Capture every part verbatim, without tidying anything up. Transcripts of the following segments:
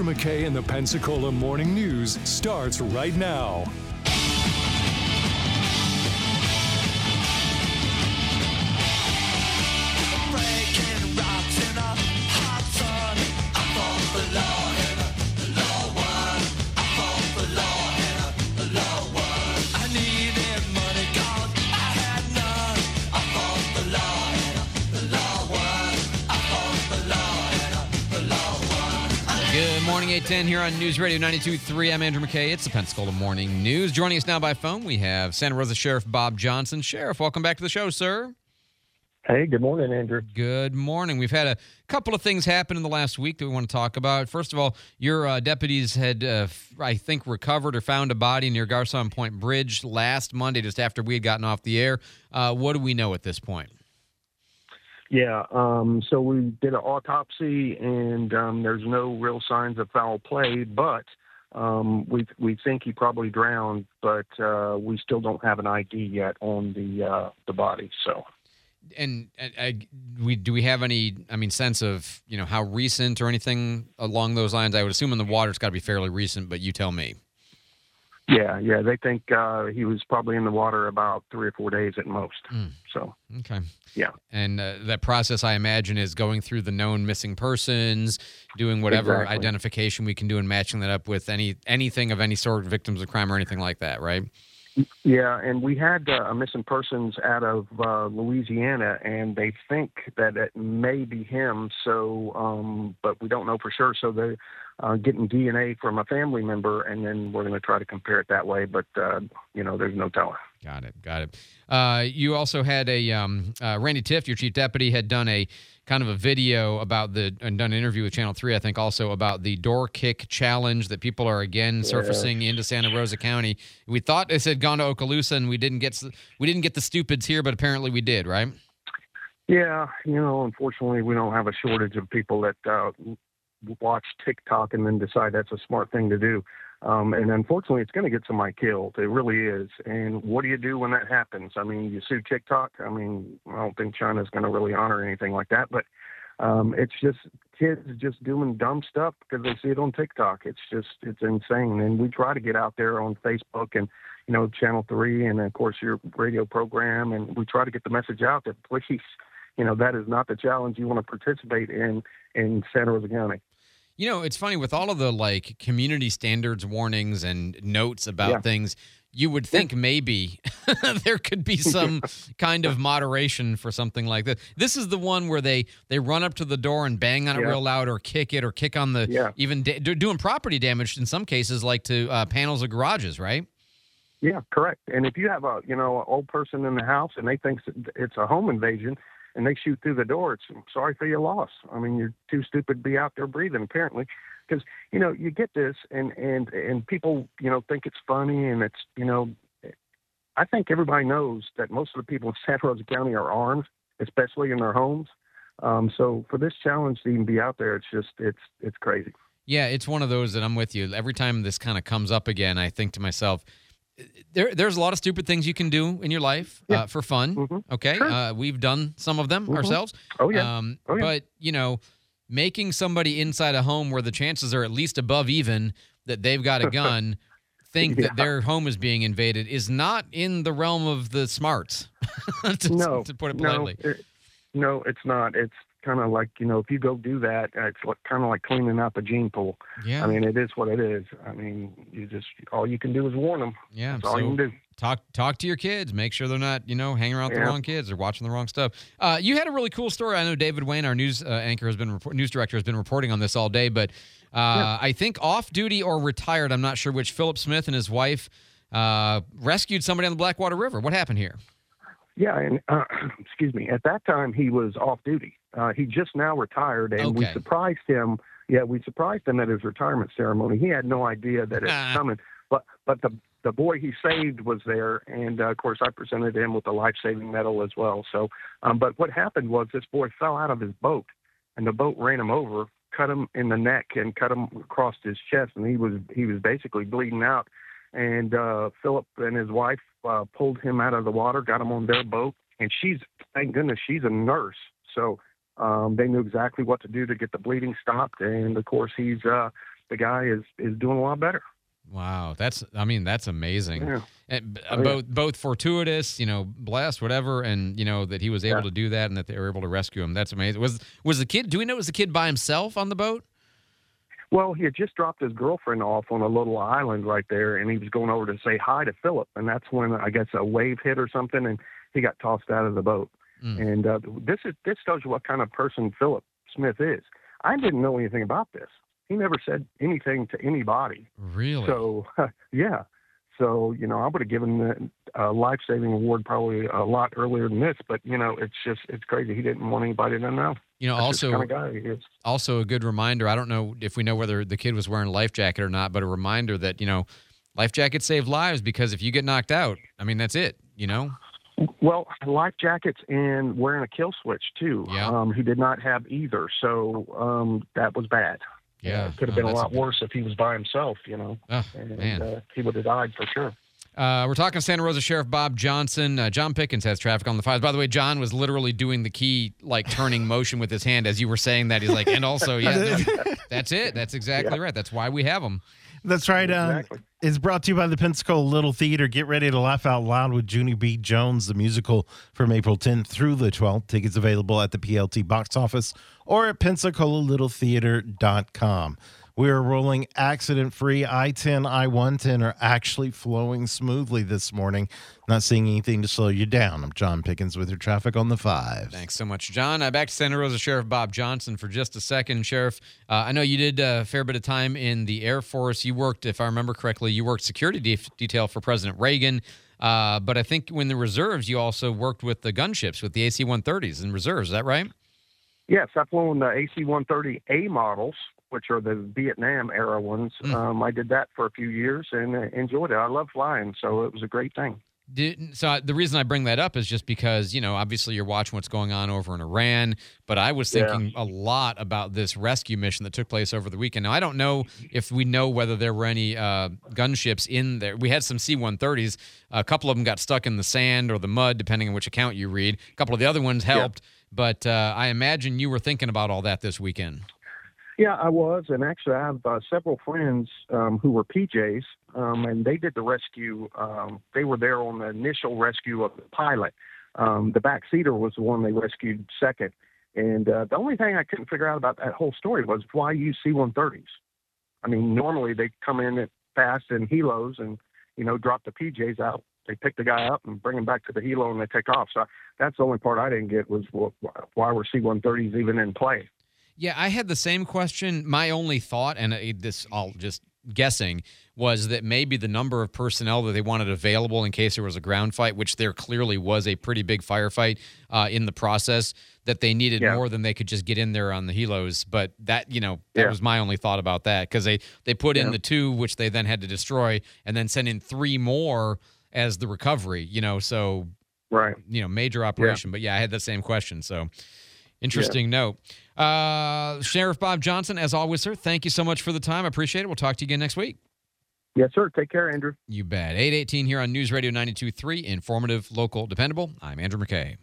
Andrew McKay and the Pensacola Morning News starts right now. Good morning, eight ten here on News Radio ninety-two point three. I'm Andrew McKay. It's the Pensacola Morning News. Joining us now by phone, we have Santa Rosa Sheriff Bob Johnson. Sheriff, welcome back to the show, sir. Hey, good morning, Andrew. Good morning. We've had a couple of things happen in the last week that we want to talk about. First of all, your uh, deputies had, uh, I think, recovered or found a body near Garcon Point Bridge last Monday, just after we had gotten off the air. Uh, what do we know at this point? Yeah, um, so we did an autopsy, and um, there's no real signs of foul play, but um, we we think he probably drowned, but uh, we still don't have an I D yet on the uh, the body. So, and uh, we do we have any, I mean, sense of you know how recent or anything along those lines? I would assume in the water it's got to be fairly recent, but you tell me. Yeah, yeah, they think uh, he was probably in the water about three or four days at most. Mm. So, okay, yeah, and uh, that process, I imagine, is going through the known missing persons, doing whatever exactly. identification we can do, and matching that up with any anything of any sort, victims of crime or anything like that, right? Yeah, and we had uh, a missing persons out of uh, Louisiana, and they think that it may be him. So, um, but we don't know for sure. So they're uh, getting D N A from a family member, and then we're going to try to compare it that way. But uh, you know, there's no telling. Got it. Got it. Uh, you also had a um, uh, Randy Tift, your chief deputy, had done a kind of a video about the and done an interview with Channel three, I think, also about the door kick challenge that people are again surfacing yeah. into Santa Rosa County. We thought this had gone to Okaloosa, and we didn't get we didn't get the stupids here, but apparently we did, right? Yeah, you know, unfortunately, we don't have a shortage of people that uh, watch TikTok and then decide that's a smart thing to do. Um, and unfortunately, it's going to get somebody killed. It really is. And what do you do when that happens? I mean, you sue TikTok. I mean, I don't think China's going to really honor anything like that. But um, it's just kids just doing dumb stuff because they see it on TikTok. It's just, it's insane. And we try to get out there on Facebook and, you know, Channel three and, of course, your radio program. And we try to get the message out that, please, you know, that is not the challenge you want to participate in in Santa Rosa County. You know, it's funny, with all of the, like, community standards warnings and notes about yeah. things, you would think yeah. maybe there could be some kind of moderation for something like this. This is the one where they, they run up to the door and bang on it yeah. real loud, or kick it, or kick on the, yeah. even da- doing property damage in some cases, like to uh, panels of garages, right? Yeah, correct. And if you have a, you know, an old person in the house and they think it's a home invasion, and they shoot through the door, it's sorry for your loss. I mean, you're too stupid to be out there breathing, apparently. Because, you know, you get this, and, and, and people, you know, think it's funny, and it's, you know, I think everybody knows that most of the people in Santa Rosa County are armed, especially in their homes. Um, so for this challenge to even be out there, it's just, it's it's crazy. Yeah, it's one of those that I'm with you. Every time this kind of comes up again, I think to myself, There, there's a lot of stupid things you can do in your life yeah. uh, for fun. Mm-hmm. Okay, sure. uh, we've done some of them mm-hmm. ourselves. Oh yeah. Um, oh yeah. But you know, making somebody inside a home where the chances are at least above even that they've got a gun think yeah. that their home is being invaded is not in the realm of the smarts. to, no, to put it politely. No, it, no, it's not. It's kind of like, you know, if you go do that, it's like, kind of like cleaning out the gene pool. Yeah. I mean, it is what it is. I mean, you just, all you can do is warn them. Yeah. That's so all you can do. Talk talk to your kids. Make sure they're not, you know, hanging around with yeah. the wrong kids or watching the wrong stuff. Uh, you had a really cool story. I know David Wayne, our news uh, anchor, has been report, news director, has been reporting on this all day. But uh, yeah. I think off duty or retired, I'm not sure which. Philip Smith and his wife uh, rescued somebody on the Blackwater River. What happened here? Yeah, and uh, excuse me. At that time, he was off duty. Uh, he just now retired, and okay. we surprised him. Yeah, we surprised him at his retirement ceremony. He had no idea that it was coming. But but the the boy he saved was there, and uh, of course I presented him with a life-saving medal as well. So, um, but what happened was this boy fell out of his boat, and the boat ran him over, cut him in the neck, and cut him across his chest, and he was he was basically bleeding out. And uh, Philip and his wife uh, pulled him out of the water, got him on their boat, and she's, thank goodness, she's a nurse, so um, they knew exactly what to do to get the bleeding stopped. And of course, he's uh, the guy is is doing a lot better. Wow, that's I mean that's amazing. Yeah. And, uh, Oh, yeah. both both fortuitous, you know, blessed, whatever, and you know that he was able Yeah. to do that and that they were able to rescue him. That's amazing. Was was the kid? Do we know it was the kid by himself on the boat? Well, he had just dropped his girlfriend off on a little island right there, and he was going over to say hi to Philip, and that's when I guess a wave hit or something, and he got tossed out of the boat. Mm. And uh, this is this tells you what kind of person Philip Smith is. I didn't know anything about this. He never said anything to anybody. Really? So, yeah. So, you know, I would have given the uh, life-saving award probably a lot earlier than this, but, you know, it's just, it's crazy. He didn't want anybody to know. You know, That's also, just the kind of guy he is. also a good reminder. I don't know if we know whether the kid was wearing a life jacket or not, but a reminder that, you know, life jackets save lives because if you get knocked out, I mean, that's it, you know? Well, life jackets and wearing a kill switch, too. Yeah. Um, he did not have either, so um, that was bad. Yeah. Uh, it could have Oh, been a that's lot a- worse if he was by himself, you know. Oh, and man. Uh, he would have died for sure. Uh, we're talking Santa Rosa Sheriff Bob Johnson. Uh, John Pickens has traffic on the fives. By the way, John was literally doing the key, like turning motion with his hand as you were saying that. He's like, and also, yeah, no, that's it. That's exactly Yeah. right. That's why we have him. That's right. Um, Exactly. It's brought to you by the Pensacola Little Theater. Get ready to laugh out loud with Junie B. Jones, the musical, from April tenth through the twelfth. Tickets available at the P L T box office or at pensacola little theater dot com. We are rolling accident-free. I ten, I one ten are actually flowing smoothly this morning. Not seeing anything to slow you down. I'm John Pickens with your traffic on the five. Thanks so much, John. Uh, back to Santa Rosa Sheriff Bob Johnson for just a second. Sheriff, uh, I know you did a fair bit of time in the Air Force. You worked, if I remember correctly, you worked security de- detail for President Reagan. Uh, but I think when the reserves, you also worked with the gunships, with the A C one thirties in reserves. Is that right? Yes, I've flown the A C one thirty A models, which are the Vietnam era ones. Mm. Um, I did that for a few years and uh, enjoyed it. I love flying, so it was a great thing. Did, so I, the reason I bring that up is just because, you know, obviously you're watching what's going on over in Iran, but I was Yeah. thinking a lot about this rescue mission that took place over the weekend. Now, I don't know if we know whether there were any uh, gunships in there. We had some C one thirties. A couple of them got stuck in the sand or the mud, depending on which account you read. A couple of the other ones helped, but uh, I imagine you were thinking about all that this weekend. Yeah, I was, and actually I have uh, several friends um, who were P Js, um, and they did the rescue. Um, they were there on the initial rescue of the pilot. Um, the backseater was the one they rescued second. And uh, the only thing I couldn't figure out about that whole story was why use C one thirties? I mean, normally they come in at fast in helos and, you know, drop the P Js out. They pick the guy up and bring him back to the helo and they take off. So that's the only part I didn't get was well, why were C one thirties even in play? Yeah, I had the same question. My only thought, and it- this all just guessing, was that maybe the number of personnel that they wanted available in case there was a ground fight, which there clearly was a pretty big firefight uh, in the process, that they needed Yeah. more than they could just get in there on the helos. But that, you know, that Yeah. was my only thought about that because they, they put in Yeah. the two, which they then had to destroy, and then send in three more as the recovery, you know, so, Right. you know, major operation. But yeah, I had the same question. So interesting note. Uh, Sheriff Bob Johnson, as always, sir, thank you so much for the time. I appreciate it. We'll talk to you again next week. Yes, sir. Take care, Andrew. You bet. eight eighteen here on News Radio ninety-two point three, informative, local, dependable. I'm Andrew McKay.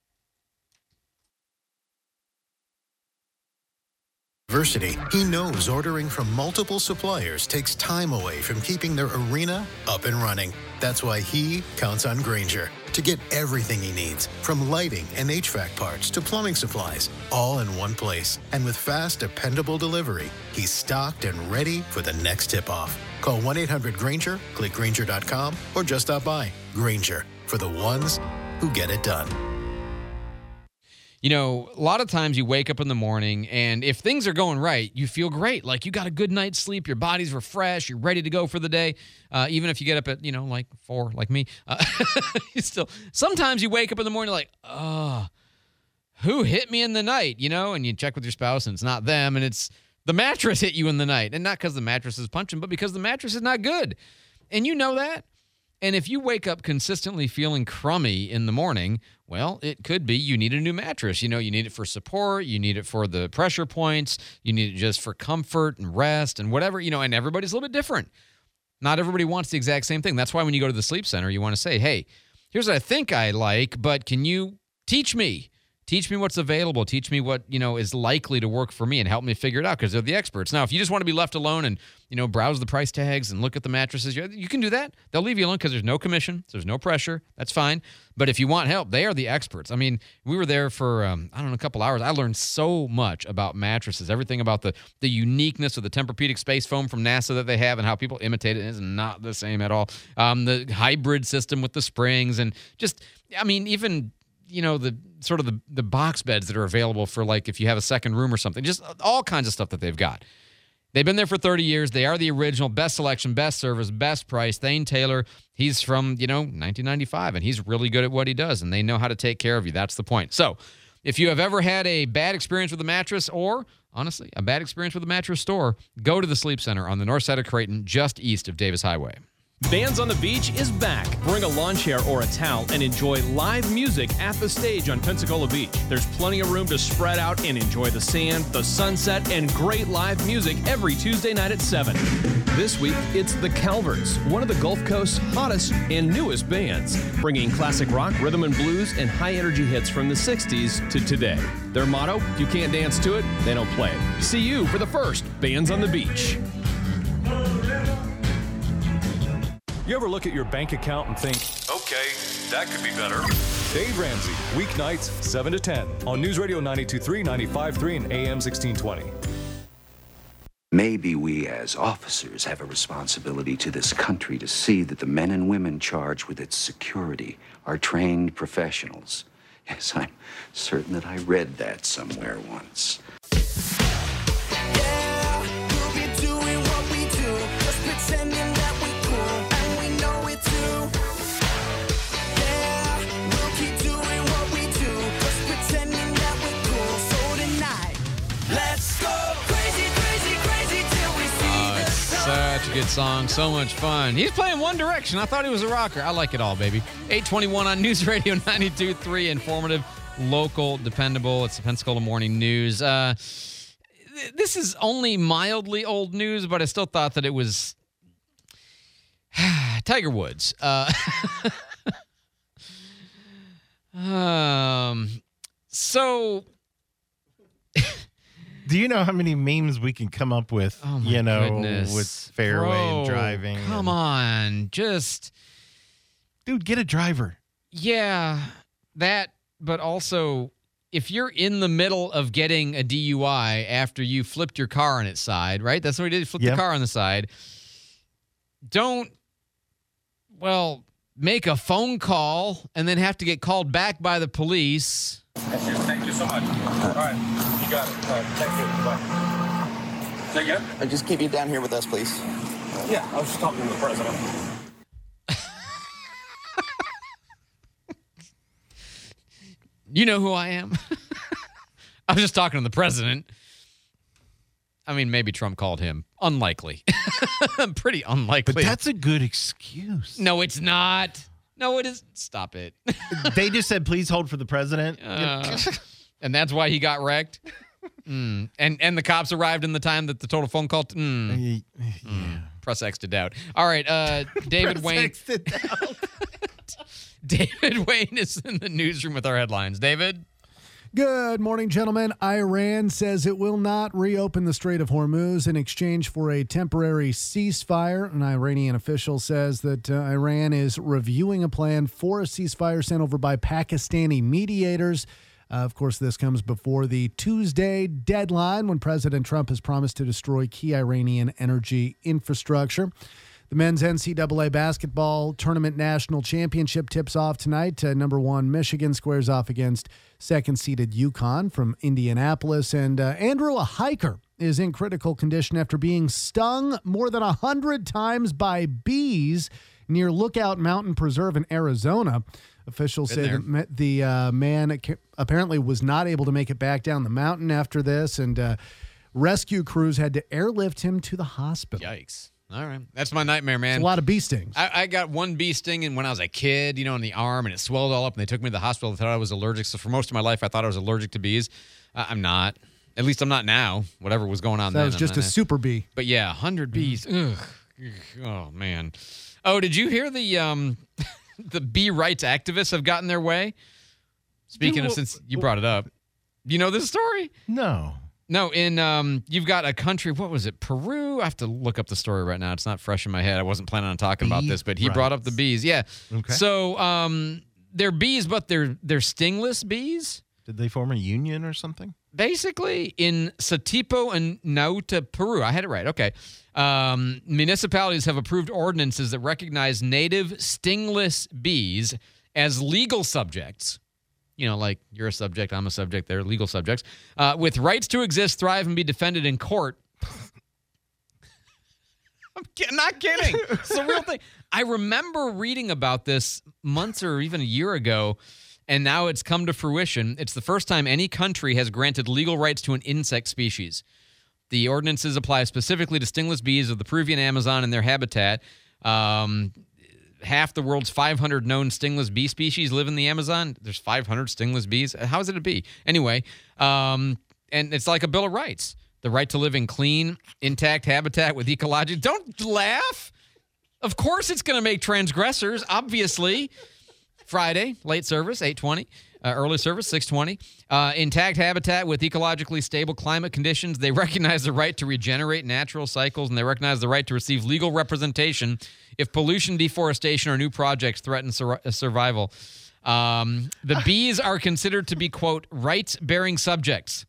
University, he knows ordering from multiple suppliers takes time away from keeping their arena up and running. That's why he counts on Grainger to get everything he needs, from lighting and H V A C parts to plumbing supplies, all in one place. And with fast, dependable delivery, he's stocked and ready for the next tip-off. Call one eight hundred Grainger, click Grainger dot com, or just stop by. Grainger, for the ones who get it done. You know, a lot of times you wake up in the morning, and if things are going right, you feel great. Like you got a good night's sleep, your body's refreshed, you're ready to go for the day. Uh, even if you get up at, you know, like four, like me, uh, you still, sometimes you wake up in the morning like, oh, who hit me in the night, you know? And you check with your spouse, and it's not them, and it's the mattress hit you in the night. And not because the mattress is punching, but because the mattress is not good. And you know that. And if you wake up consistently feeling crummy in the morning, well, it could be you need a new mattress. You know, you need it for support. You need it for the pressure points. You need it just for comfort and rest and whatever, you know, and everybody's a little bit different. Not everybody wants the exact same thing. That's why when you go to the sleep center, you want to say, hey, here's what I think I like, but can you teach me? Teach me what's available. Teach me what, you know, is likely to work for me and help me figure it out because they're the experts. Now, if you just want to be left alone and, you know, browse the price tags and look at the mattresses, you, you can do that. They'll leave you alone because there's no commission. There's no pressure. That's fine. But if you want help, they are the experts. I mean, we were there for, um, I don't know, a couple hours. I learned so much about mattresses, everything about the, the uniqueness of the Tempur-Pedic space foam from NASA that they have and how people imitate it. It's not the same at all. Um, the hybrid system with the springs and just, I mean, even, you know, the sort of the, the box beds that are available for like if you have a second room or something, just all kinds of stuff that they've got. They've been there for thirty years. They are the original, best selection, best service, best price. Thane Taylor, he's from, you know, nineteen ninety-five, and he's really good at what he does, and they know how to take care of you. That's the point. So if you have ever had a bad experience with a mattress or, honestly, a bad experience with a mattress store, go to the Sleep Center on the north side of Creighton, just east of Davis Highway. Bands on the Beach is back. Bring a lawn chair or a towel and enjoy live music at the stage on Pensacola Beach. There's plenty of room to spread out and enjoy the sand, the sunset, and great live music every Tuesday night at seven. This week, it's the Calverts, one of the Gulf Coast's hottest and newest bands, bringing classic rock, rhythm and blues, and high-energy hits from the sixties to today. Their motto, if you can't dance to it, they don't play it. See you for the first Bands on the Beach. You ever look at your bank account and think, okay, that could be better? Dave Ramsey, weeknights, seven to ten, on News Radio ninety-two point three, ninety-five point three, and A M sixteen twenty. Maybe we as officers have a responsibility to this country to see that the men and women charged with its security are trained professionals. Yes, I'm certain that I read that somewhere once. Yeah, we'll be doing what we do, just pretending that we cool. Such a good song. So much fun. He's playing One Direction. I thought he was a rocker. I like it all, baby. eight twenty-one on News Radio ninety-two point three. Informative, local, dependable. It's the Pensacola Morning News. Uh, th- this is only mildly old news, but I still thought that it was Tiger Woods. Uh, um, so... Do you know how many memes we can come up with, oh my you know, goodness. with fairway Bro, and driving? Come and, on. Just, dude, get a driver. yeah, that, but also, if you're in the middle of getting a D U I after you flipped your car on its side, right? That's what he did, flip Yep. the car on the side. Don't, well, make a phone call and then have to get called back by the police. Thank you so much. All right, you got it. All right, thank you. Bye. Say again? Uh, just keep you down here with us, please. Yeah, I was just talking to the president. You know who I am? I was just talking to the president. I mean, maybe Trump called him. Unlikely. Pretty unlikely. But that's a good excuse. No, it's not. No, it is. Stop it. They just said, please hold for the president. Uh, and that's why he got wrecked. Mm. And and the cops arrived in the time that the total phone call. T- mm. yeah. Mm. Press X to doubt. All right, uh, David Press Wayne. X to doubt. David Wayne is in the newsroom with our headlines. David? Good morning, gentlemen. Iran says it will not reopen the Strait of Hormuz in exchange for a temporary ceasefire. An Iranian official says that uh, Iran is reviewing a plan for a ceasefire sent over by Pakistani mediators. Uh, of course, this comes before the Tuesday deadline when President Trump has promised to destroy key Iranian energy infrastructure. The men's N C double A basketball tournament national championship tips off tonight. Uh, number one, Michigan squares off against second-seeded UConn from Indianapolis. And uh, Andrew, a hiker, is in critical condition after being stung more than one hundred times by bees near Lookout Mountain Preserve in Arizona. Officials Been say there. the, the uh, man apparently was not able to make it back down the mountain after this, and uh, rescue crews had to airlift him to the hospital. Yikes. All right. That's my nightmare, man. It's a lot of bee stings. I, I got one bee sting and when I was a kid, you know, in the arm, and it swelled all up, and they took me to the hospital. They thought I was allergic. So for most of my life, I thought I was allergic to bees. Uh, I'm not. At least I'm not now. Whatever was going on That then. was I'm just not a now. super bee. But yeah, one hundred bees. Ugh. Oh, man. Oh, did you hear the um, the bee rights activists have gotten their way? Speaking Dude, of, since you brought it up, you know this story? No. No, in um, you've got a country. What was it? Peru. I have to look up the story right now. It's not fresh in my head. I wasn't planning on talking about Bee this, but he rights. brought up the bees. Yeah. Okay. So um, they're bees, but they're they're stingless bees. Did they form a union or something? Basically, in Satipo and Nauta, Peru. I had it right. Okay. Um, municipalities have approved ordinances that recognize native stingless bees as legal subjects. You know, like you're a subject, I'm a subject, they're legal subjects, uh, with rights to exist, thrive, and be defended in court. I'm ki- not kidding. It's a real thing. I remember reading about this months or even a year ago, and now it's come to fruition. It's the first time any country has granted legal rights to an insect species. The ordinances apply specifically to stingless bees of the Peruvian Amazon and their habitat. Um, half the world's five hundred known stingless bee species live in the Amazon. There's five hundred stingless bees. How is it a bee? Anyway, um, and it's like a Bill of Rights. The right to live in clean, intact habitat with ecology. Don't laugh. Of course it's going to make transgressors, obviously. Friday, late service, eight twenty. Uh, early service, six twenty. Uh, intact habitat with ecologically stable climate conditions. They recognize the right to regenerate natural cycles, and they recognize the right to receive legal representation if pollution, deforestation, or new projects threaten sur- survival. Um, the bees are considered to be, quote, rights-bearing subjects.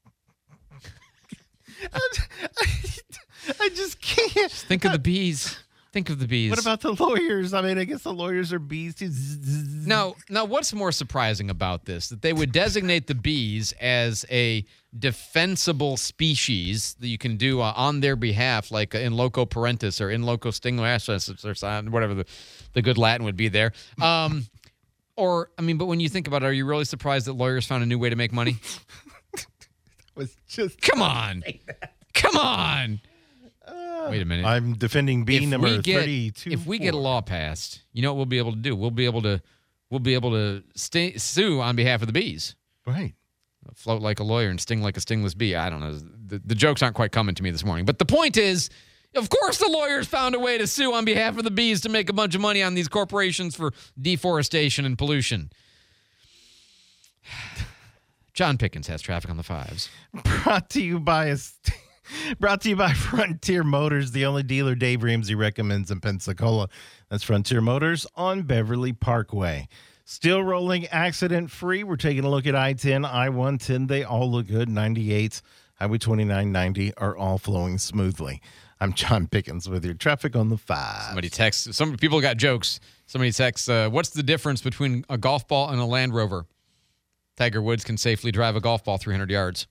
I just can't. Just think of the bees. Think of the bees. What about the lawyers? I mean, I guess the lawyers are bees too. Now, now, what's more surprising about this? That they would designate the bees as a defensible species that you can do uh, on their behalf, like in loco parentis or in loco stingoasis or something, whatever the, the good Latin would be there. Um, or, I mean, but when you think about it, are you really surprised that lawyers found a new way to make money? was just Come on. Come on. Wait a minute. I'm defending bee If number we get- thirty-two. If we get a law passed, you know what we'll be able to do? We'll be able to we'll be able to stay, sue on behalf of the bees. Right. Float like a lawyer and sting like a stingless bee. I don't know. The, the jokes aren't quite coming to me this morning. But the point is, of course the lawyers found a way to sue on behalf of the bees to make a bunch of money on these corporations for deforestation and pollution. John Pickens has traffic on the fives. Brought to you by a st- brought to you by Frontier Motors, the only dealer Dave Ramsey recommends in Pensacola. That's Frontier Motors on Beverly Parkway. Still rolling accident free. We're taking a look at I ten, I one ten. They all look good. ninety-eight, Highway twenty-nine, ninety are all flowing smoothly. I'm John Pickens with your traffic on the five. Somebody texts. Some people got jokes. Somebody texts, uh, what's the difference between a golf ball and a Land Rover? Tiger Woods can safely drive a golf ball three hundred yards.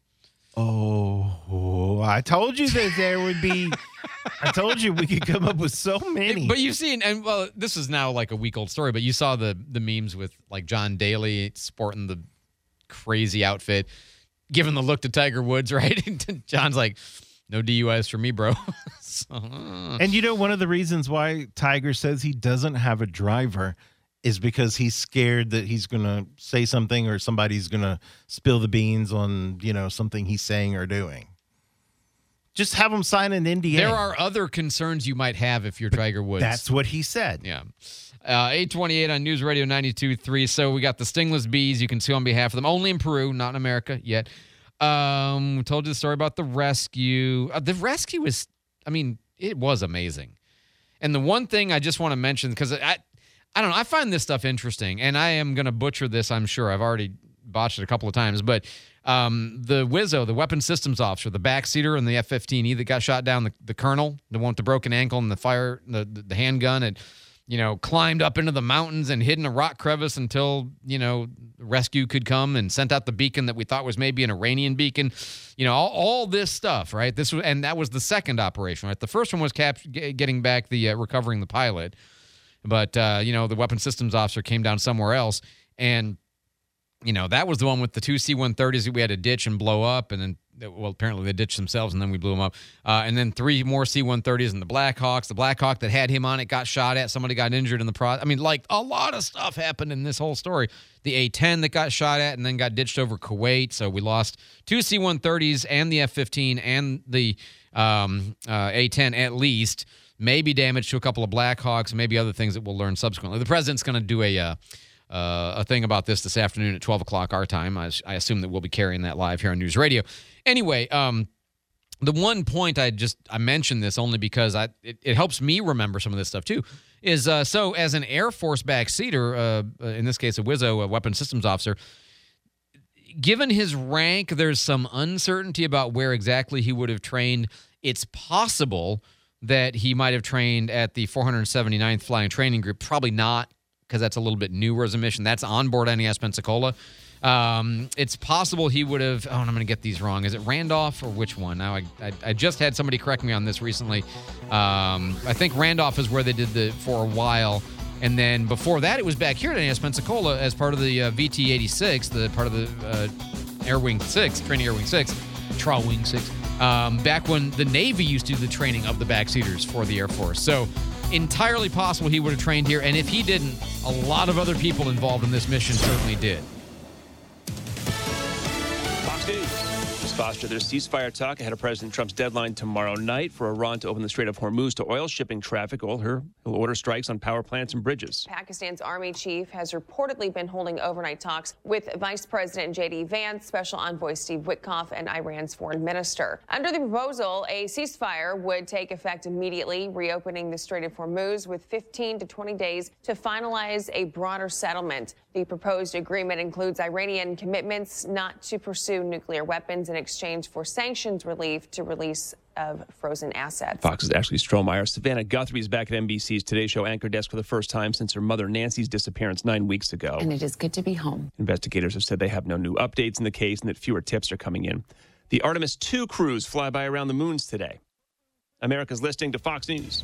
Oh, I told you that there would be. I told you we could come up with so many. But you've seen, and well, this is now like a week old story, but you saw the the memes with like John Daly sporting the crazy outfit, giving the look to Tiger Woods, right? And John's like, no D U Is for me, bro. so, uh. And you know, one of the reasons why Tiger says he doesn't have a driver is because he's scared that he's going to say something or somebody's going to spill the beans on, you know, something he's saying or doing. Just have him sign an N D A. There are other concerns you might have if you're Tiger Woods. That's what he said. Yeah. Uh, eight twenty-eight on News Radio ninety-two point three. So we got the stingless bees. You can sue on behalf of them. Only in Peru, not in America yet. Um, we told you the story about the rescue. Uh, the rescue was, I mean, it was amazing. And the one thing I just want to mention, because I, I don't know, I find this stuff interesting, and I am going to butcher this, I'm sure. I've already botched it a couple of times, but um, the Wizzo, the weapons systems officer, the backseater in the F fifteen E that got shot down, the, the colonel, the one with the broken ankle and the fire, the, the, the handgun, and, you know, climbed up into the mountains and hid in a rock crevice until, you know, rescue could come and sent out the beacon that we thought was maybe an Iranian beacon. You know, all, all this stuff, right? This was, and that was the second operation, right? The first one was cap- getting back the, uh, recovering the pilot. But, uh, you know, the weapons systems officer came down somewhere else. And, you know, that was the one with the two C one thirties that we had to ditch and blow up. And then, well, apparently they ditched themselves and then we blew them up. Uh, and then three more C one thirties and the Blackhawks. The Blackhawk that had him on it got shot at. Somebody got injured in the process. I mean, like, a lot of stuff happened in this whole story. The A ten that got shot at and then got ditched over Kuwait. So we lost two C one thirties and the F fifteen and the um, uh, A ten at least. Maybe damage to a couple of Blackhawks, maybe other things that we'll learn subsequently. The president's going to do a uh, uh, a thing about this this afternoon at twelve o'clock our time. I, I assume that we'll be carrying that live here on News Radio. Anyway, um, the one point I just I mentioned this only because I it, it helps me remember some of this stuff too. Is uh, so as an Air Force backseater, uh, in this case a W I S O, a weapons systems officer. Given his rank, there's some uncertainty about where exactly he would have trained. It's possible that he might have trained at the four hundred seventy-ninth Flying Training Group. Probably not, because that's a little bit newer as a mission. That's on board N E S Pensacola. Um, it's possible he would have, oh, and I'm going to get these wrong. Is it Randolph or which one? Now, I, I, I just had somebody correct me on this recently. Um, I think Randolph is where they did the for a while. And then before that, it was back here at N E S Pensacola as part of the uh, V T eighty-six, the part of the uh, Air Wing six, Training Air Wing six, Traw Wing six, um, back when the Navy used to do the training of the backseaters for the Air Force. So entirely possible he would have trained here. And if he didn't, a lot of other people involved in this mission certainly did. Fox News. Foster, there's ceasefire talk ahead of President Trump's deadline tomorrow night for Iran to open the Strait of Hormuz to oil shipping traffic. Well, her, he'll order strikes on power plants and bridges. Pakistan's army chief has reportedly been holding overnight talks with Vice President J D Vance, Special Envoy Steve Witkoff, and Iran's foreign minister. Under the proposal, a ceasefire would take effect immediately, reopening the Strait of Hormuz with fifteen to twenty days to finalize a broader settlement. The proposed agreement includes Iranian commitments not to pursue nuclear weapons in exchange for sanctions relief to release of frozen assets. Fox's Ashley Strohmeyer. Savannah Guthrie is back at N B C's Today Show anchor desk for the first time since her mother Nancy's disappearance nine weeks ago. And it is good to be home. Investigators have said they have no new updates in the case and that fewer tips are coming in. The Artemis two crews fly by around the moons today. America's listening to Fox News.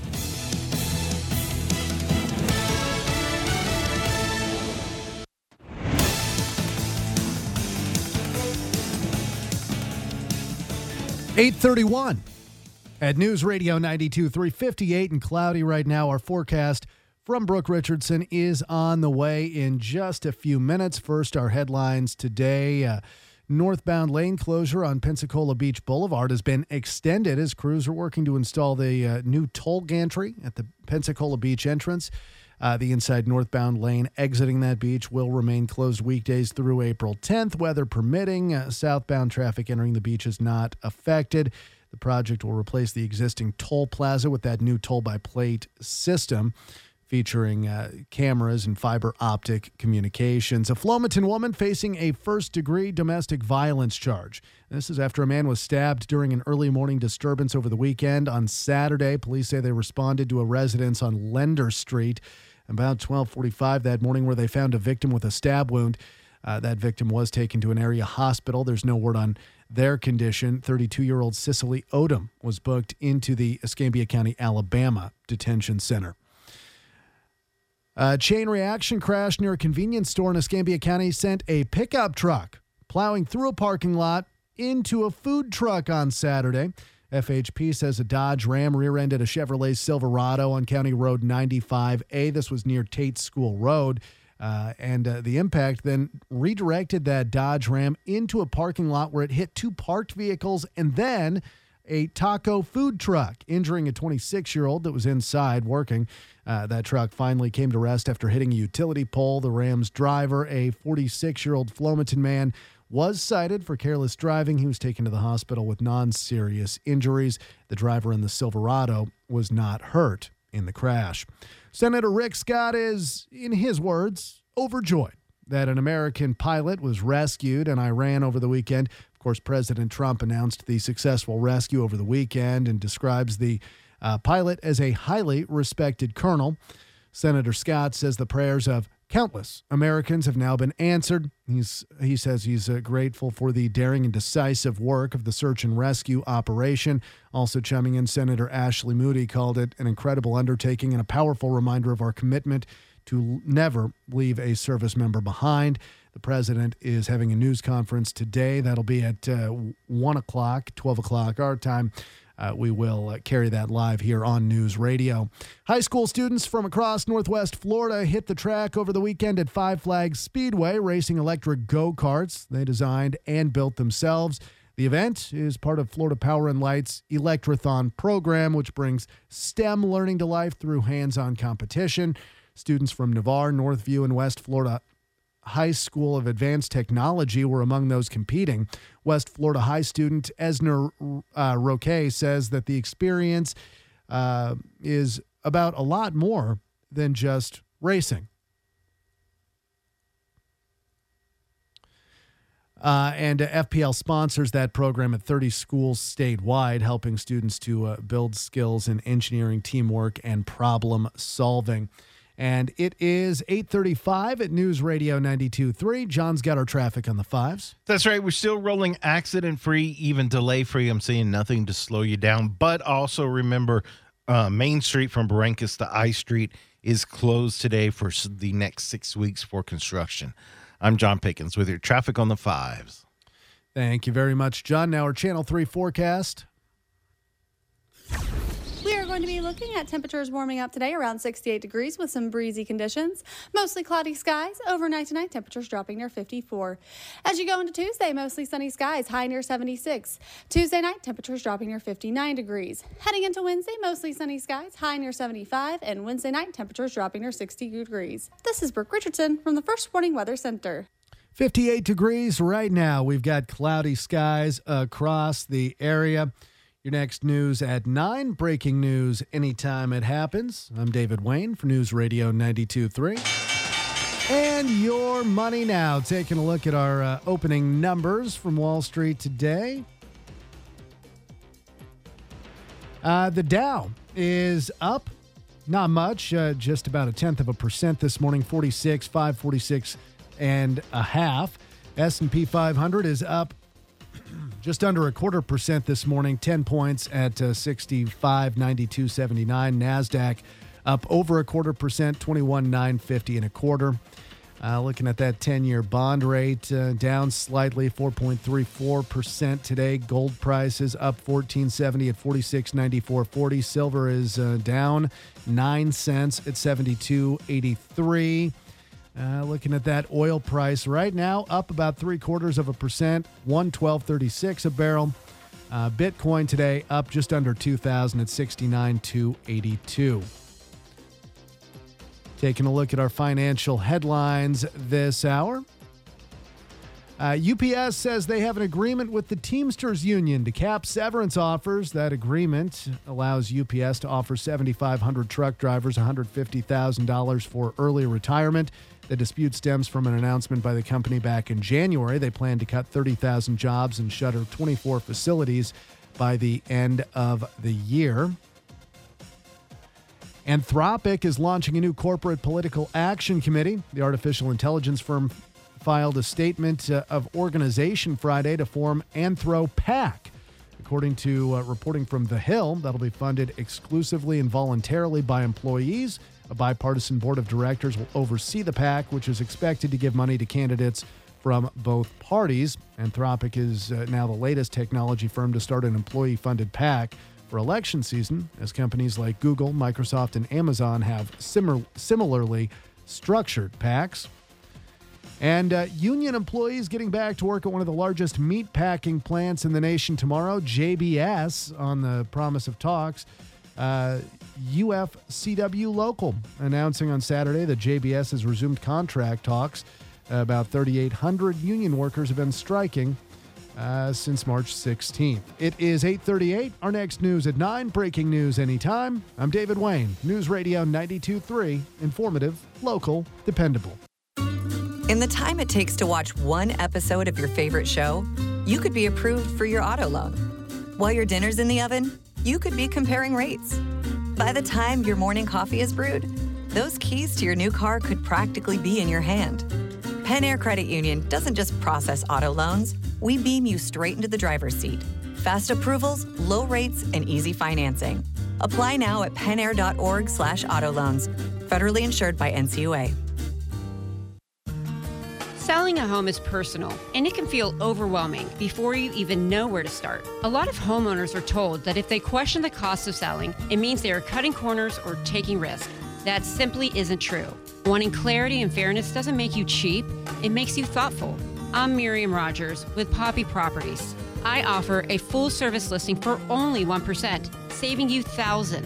eight thirty-one at News Radio ninety-two point three, fifty-eight and cloudy right now. Our forecast from Brooke Richardson is on the way in just a few minutes. First, our headlines today. Uh, northbound lane closure on Pensacola Beach Boulevard has been extended as crews are working to install the uh, new toll gantry at the Pensacola Beach entrance. Uh, the inside northbound lane exiting that beach will remain closed weekdays through April tenth. Weather permitting, uh, southbound traffic entering the beach is not affected. The project will replace the existing toll plaza with that new toll-by-plate system featuring uh, cameras and fiber optic communications. A Flomaton woman facing a first-degree domestic violence charge. This is after a man was stabbed during an early morning disturbance over the weekend. On Saturday, police say they responded to a residence on Lender Street about twelve forty-five that morning where they found a victim with a stab wound. Uh, that victim was taken to an area hospital. There's no word on their condition. thirty-two-year-old Cicely Odom was booked into the Escambia County, Alabama detention center. A chain reaction crash near a convenience store in Escambia County sent a pickup truck plowing through a parking lot into a food truck on Saturday. F H P says a Dodge Ram rear-ended a Chevrolet Silverado on County Road ninety-five A. This was near Tate School Road. Uh, and uh, the impact then redirected that Dodge Ram into a parking lot where it hit two parked vehicles and then a taco food truck, injuring a twenty-six-year-old that was inside working. Uh, that truck finally came to rest after hitting a utility pole. The Ram's driver, a forty-six-year-old Flomaton man, was cited for careless driving. He was taken to the hospital with non-serious injuries. The driver in the Silverado was not hurt in the crash. Senator Rick Scott is, in his words, overjoyed that an American pilot was rescued in Iran over the weekend. Of course, President Trump announced the successful rescue over the weekend and describes the uh, pilot as a highly respected colonel. Senator Scott says the prayers of countless Americans have now been answered. He's, he says he's uh, grateful for the daring and decisive work of the search and rescue operation. Also chiming in, Senator Ashley Moody called it an incredible undertaking and a powerful reminder of our commitment to never leave a service member behind. The president is having a news conference today. That'll be at uh, one o'clock, twelve o'clock our time. Uh, we will uh, carry that live here on News Radio. High school students from across Northwest Florida hit the track over the weekend at Five Flags Speedway, racing electric go-karts they designed and built themselves. The event is part of Florida Power and Light's Electrathon program, which brings STEM learning to life through hands-on competition. Students from Navarre, Northview, and West Florida High School of Advanced Technology were among those competing. West Florida High student Esner uh, Roque says that the experience uh, is about a lot more than just racing. Uh, and uh, F P L sponsors that program at thirty schools statewide, helping students to uh, build skills in engineering, teamwork, and problem solving. And it is eight thirty-five at News Radio ninety-two point three. John's got our traffic on the fives. That's right. We're still rolling accident-free, even delay-free. I'm seeing nothing to slow you down. But also remember, uh, Main Street from Barrancas to I Street is closed today for the next six weeks for construction. I'm John Pickens with your traffic on the fives. Thank you very much, John. Now our Channel three forecast. We are going to be looking at temperatures warming up today around sixty-eight degrees with some breezy conditions. Mostly cloudy skies. Overnight tonight, temperatures dropping near fifty-four. As you go into Tuesday, mostly sunny skies, high near seventy-six. Tuesday night, temperatures dropping near fifty-nine degrees. Heading into Wednesday, mostly sunny skies, high near seventy-five. And Wednesday night, temperatures dropping near sixty degrees. This is Brooke Richardson from the First Warning Weather Center. fifty-eight degrees right now. We've got cloudy skies across the area. Your next news at nine. Breaking news anytime it happens. I'm David Wayne for News Radio ninety-two point three. And your money now. Taking a look at our uh, opening numbers from Wall Street today. Uh, the Dow is up. Not much. Uh, just about a tenth of a percent this morning. forty-six, five forty-six and a half. S and P five hundred is up just under a quarter percent this morning, ten points at uh, sixty-five ninety-two seventy-nine. NASDAQ up over a quarter percent, twenty-one nine fifty and a quarter. Uh, looking at that ten-year bond rate, uh, down slightly, four point three four percent today. Gold price is up fourteen seventy at forty-six ninety-four forty. Silver is uh, down nine cents at seventy-two eighty-three. Uh, looking at that oil price right now, up about three quarters of a percent, one twelve thirty-six a barrel. Uh, Bitcoin today up just under two thousand at sixty-nine two eighty-two. Taking a look at our financial headlines this hour. Uh, U P S says they have an agreement with the Teamsters Union to cap severance offers. That agreement allows U P S to offer seventy-five hundred truck drivers one hundred fifty thousand dollars for early retirement. The dispute stems from an announcement by the company back in January. They plan to cut thirty thousand jobs and shutter twenty-four facilities by the end of the year. Anthropic is launching a new corporate political action committee. The artificial intelligence firm filed a statement uh, of organization Friday to form AnthroPAC. According to uh, reporting from The Hill, that'll be funded exclusively and voluntarily by employees. A bipartisan board of directors will oversee the PAC, which is expected to give money to candidates from both parties. Anthropic is uh, now the latest technology firm to start an employee-funded PAC for election season, as companies like Google, Microsoft, and Amazon have simmer- similarly structured PACs. And uh, union employees getting back to work at one of the largest meat packing plants in the nation tomorrow, J B S, on the promise of talks. Uh, U F C W Local announcing on Saturday that J B S has resumed contract talks. About thirty-eight hundred union workers have been striking uh, since March sixteenth. It is eight thirty-eight. Our next news at nine. Breaking news anytime. I'm David Wayne. News Radio ninety-two point three. Informative, local, dependable. In the time it takes to watch one episode of your favorite show, you could be approved for your auto loan. While your dinner's in the oven, you could be comparing rates. By the time your morning coffee is brewed, those keys to your new car could practically be in your hand. Penn Air Credit Union doesn't just process auto loans, we beam you straight into the driver's seat. Fast approvals, low rates, and easy financing. Apply now at pennair.org slash auto loans. Federally insured by N C U A. Selling a home is personal, and it can feel overwhelming before you even know where to start. A lot of homeowners are told that if they question the cost of selling, it means they are cutting corners or taking risks. That simply isn't true. Wanting clarity and fairness doesn't make you cheap, it makes you thoughtful. I'm Miriam Rogers with Poppy Properties. I offer a full-service listing for only one percent, saving you thousands.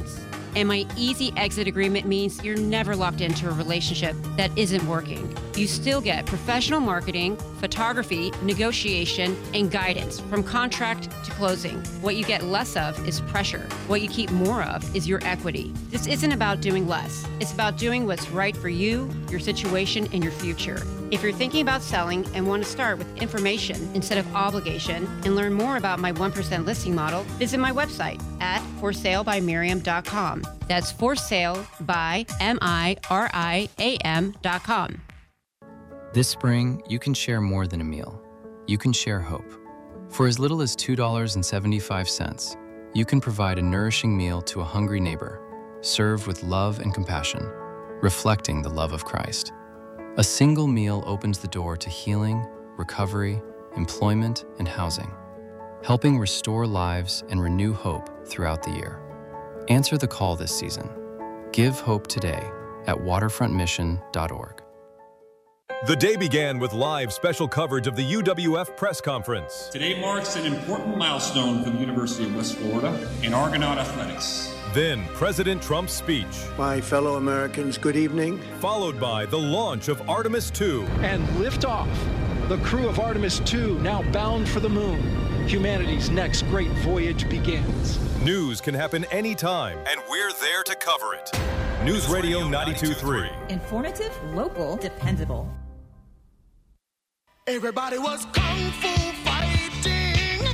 And my easy exit agreement means you're never locked into a relationship that isn't working. You still get professional marketing, photography, negotiation, and guidance from contract to closing. What you get less of is pressure. What you keep more of is your equity. This isn't about doing less. It's about doing what's right for you, your situation, and your future. If you're thinking about selling and want to start with information instead of obligation and learn more about my one percent listing model, visit my website at for sale by miriam dot com. That's for sale by M I R I A M dot com. This spring, you can share more than a meal. You can share hope. For as little as two dollars and seventy-five cents, you can provide a nourishing meal to a hungry neighbor, served with love and compassion, reflecting the love of Christ. A single meal opens the door to healing, recovery, employment, and housing, helping restore lives and renew hope throughout the year. Answer the call this season. Give hope today at waterfront mission dot org. The day began with live special coverage of the U W F press conference. Today marks an important milestone for the University of West Florida and Argonaut Athletics. Then President Trump's speech. My fellow Americans, good evening. Followed by the launch of Artemis two. And liftoff. The crew of Artemis two now bound for the moon. Humanity's next great voyage begins. News can happen anytime, and we're there to cover it. News Radio ninety-two point three. Informative, local, dependable. Everybody was kung fu fighting.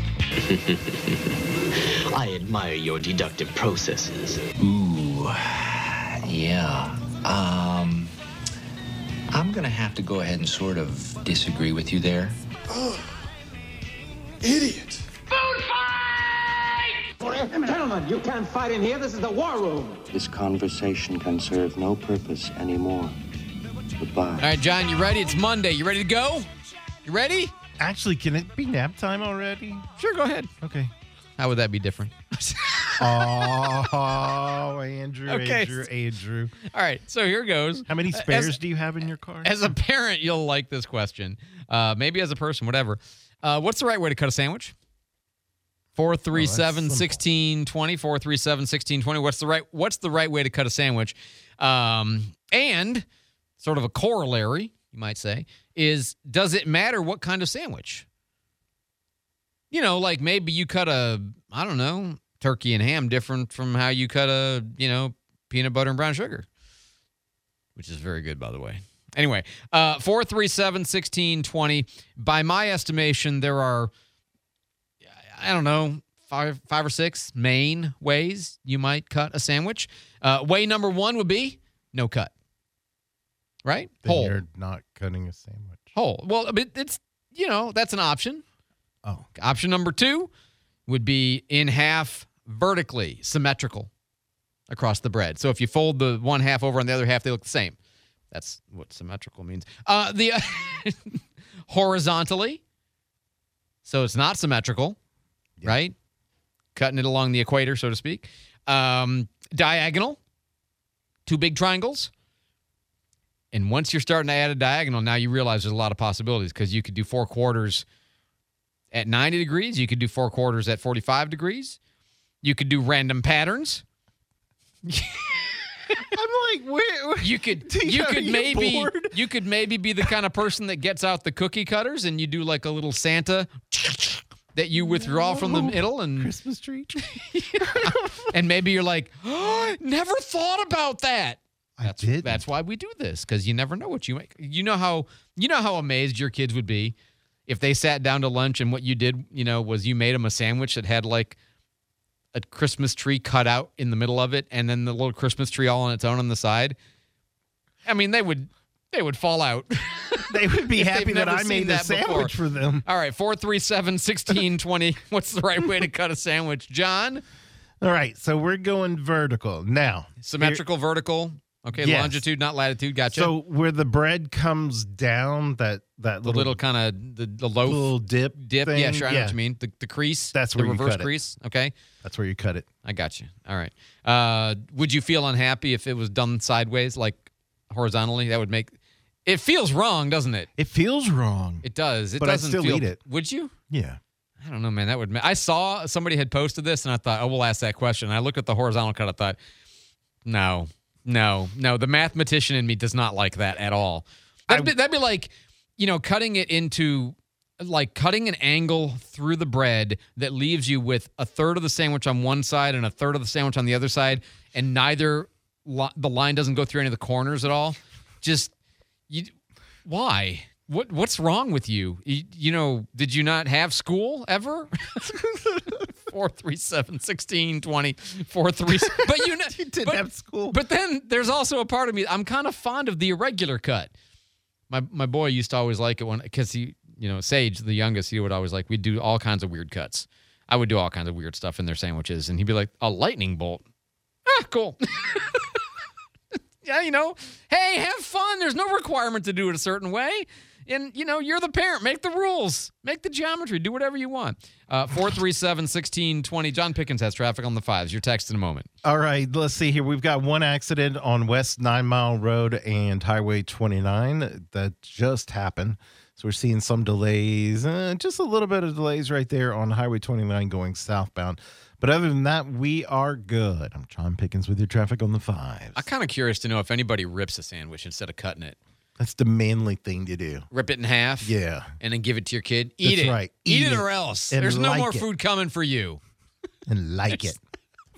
I admire your deductive processes. Ooh, yeah. Um, I'm gonna have to go ahead and sort of disagree with you there. Oh, idiot. Food fight! Gentlemen, you can't fight in here. This is the war room. This conversation can serve no purpose anymore. Goodbye. All right, John, you ready? It's Monday. You ready to go? You ready? Actually, can it be nap time already? Sure, go ahead. Okay. How would that be different? Oh, Andrew, Okay. Andrew, Andrew. All right, so here goes. How many spares As- do you have in your car? As a parent, you'll like this question. Uh, maybe as a person, whatever. Uh, what's the right way to cut a sandwich? four three seven, one six two zero, four three seven, one six two zero. What's the right What's the right way to cut a sandwich? Um, and sort of a corollary, you might say, is does it matter what kind of sandwich? You know, like maybe you cut a, I don't know, turkey and ham different from how you cut a, you know, peanut butter and brown sugar, which is very good, by the way. Anyway, uh, four three seven, one six two zero. By my estimation, there are, I don't know, five five or six main ways you might cut a sandwich. Uh, way number one would be no cut. Right? Then Whole. you're not cutting a sandwich. Whole. Well, but it's, you know, that's an option. Oh. Option number two would be in half vertically, symmetrical across the bread. So if you fold the one half over on the other half, they look the same. That's what symmetrical means. Uh, the horizontally, so it's not symmetrical, yeah. Right? Cutting it along the equator, so to speak. Um, diagonal, two big triangles. And once you're starting to add a diagonal, now you realize there's a lot of possibilities because you could do four quarters at ninety degrees. You could do four quarters at forty-five degrees. You could do random patterns. I'm like, where, where you could you you know, could you maybe bored? you could maybe be the kind of person that gets out the cookie cutters and you do like a little Santa that you withdraw from the middle and Christmas tree. and maybe you're like, oh, never thought about that. That's, I did. That's why we do this, because you never know what you make. You know how you know how amazed your kids would be if they sat down to lunch and what you did, you know, was you made them a sandwich that had like a Christmas tree cut out in the middle of it, and then the little Christmas tree all on its own on the side. I mean, they would they would fall out. They would be if happy they've that never I made seen the that sandwich before. for them. All right, four three seven, one six two zero. What's the right way to cut a sandwich, John? All right, so we're going vertical now. Symmetrical, here, vertical. Okay, yes. Longitude, not latitude. Gotcha. So where the bread comes down, that that the little, little kind of the, the loaf little dip, dip. thing, Yeah, sure. I know yeah. what you mean. The the crease. That's the where you reverse cut it. crease. Okay, that's where you cut it. I got you. All right. Uh, would you feel unhappy if it was done sideways, like horizontally? That would make it feels wrong, doesn't it? It feels wrong. It does. It but doesn't I still feel, eat it. Would you? Yeah. I don't know, man. That would. I saw somebody had posted this, and I thought, oh, we'll ask that question. And I looked at the horizontal cut. I thought, No, no, no. The mathematician in me does not like that at all. That'd, I, be, that'd be like, you know, cutting it into, like cutting an angle through the bread that leaves you with a third of the sandwich on one side and a third of the sandwich on the other side, and neither li- the line doesn't go through any of the corners at all. Just, you, why? What What's wrong with you? you? You know, did you not have school ever? four three seven, one six two zero, four three But you, know, you didn't but, have school. But then there's also a part of me, I'm kind of fond of the irregular cut. My my boy used to always like it when, because he, you know, Sage, the youngest, he would always like, we'd do all kinds of weird cuts. I would do all kinds of weird stuff in their sandwiches, and he'd be like, a lightning bolt. Ah, cool. Yeah, you know, hey, have fun. There's no requirement to do it a certain way. And, you know, you're the parent. Make the rules. Make the geometry. Do whatever you want. Uh, four three seven, one six two zero. John Pickens has traffic on the fives. Your text in a moment. All right, let's see here. We've got one accident on West Nine Mile Road and Highway twenty-nine that just happened. So we're seeing some delays, uh, just a little bit of delays right there on Highway twenty-nine going southbound. But other than that, we are good. I'm John Pickens with your traffic on the fives. I'm kind of curious to know if anybody rips a sandwich instead of cutting it. That's the manly thing to do. Rip it in half? Yeah. And then give it to your kid? Eat That's it. right. Eat, Eat it it or else. and There's no like more it. food coming for you. And like it.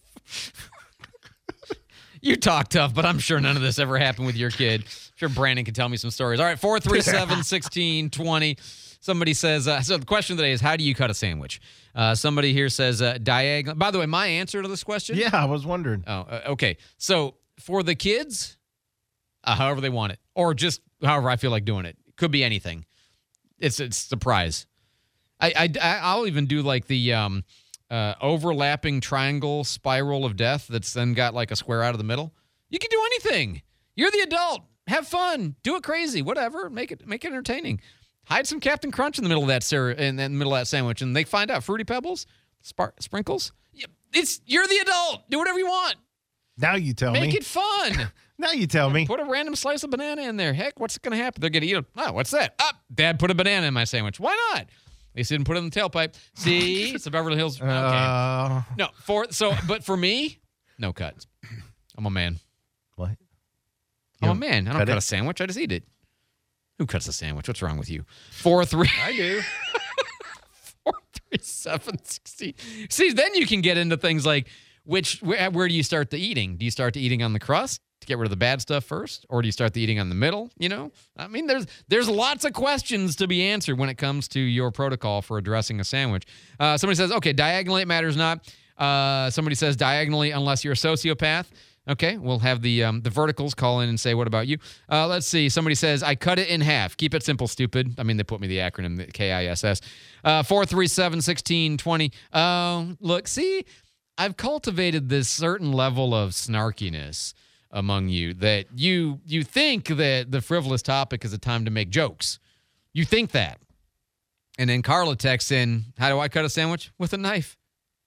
You talk tough, but I'm sure none of this ever happened with your kid. I'm sure Brandon can tell me some stories. All right, four three seven, one six two zero. Somebody says, uh, so the question today is, how do you cut a sandwich? Uh, somebody here says, uh, diagonal. By the way, my answer to this question? Yeah, I was wondering. Oh, uh, okay. So for the kids, uh, however they want it, or just however I feel like doing it. Could be anything. It's it's a surprise. I, I, I'll even do like the um, uh, overlapping triangle spiral of death that's then got like a square out of the middle. You can do anything. You're the adult. Have fun. Do it crazy. Whatever. Make it make it entertaining. Hide some Captain Crunch in the middle of that ser- in the middle of that sandwich, and they find out Fruity Pebbles, spar- sprinkles. It's you're the adult. Do whatever you want. Now you tell Make me. Make it fun. Now you tell me. Put a random slice of banana in there. Heck, what's going to happen? They're going to eat it. Oh, what's that? Up. Oh, Dad put a banana in my sandwich. Why not? At least he didn't put it in the tailpipe. See? It's a Beverly Hills. Okay. Uh, no, for so, but for me, no cuts. I'm a man. What? I'm a man. I don't cut cut it? a sandwich. I just eat it. Who cuts a sandwich? What's wrong with you? Four, three. I do. Four, three, seven, sixteen. See, then you can get into things like, which where, where do you start the eating? Do you start the eating on the crust to get rid of the bad stuff first, or do you start the eating on the middle? You know, I mean, there's there's lots of questions to be answered when it comes to your protocol for addressing a sandwich. Uh, somebody says, okay, diagonally it matters not. Uh, somebody says diagonally unless you're a sociopath. Okay, we'll have the um, the verticals call in and say, what about you? Uh, let's see. Somebody says, I cut it in half. Keep it simple, stupid. I mean, they put me the acronym, the K I S S. Uh, four three seven, one six two zero. Uh, look, see, I've cultivated this certain level of snarkiness among you that you you think that the frivolous topic is a time to make jokes. You think that. And then Carla texts in, how do I cut a sandwich? With a knife.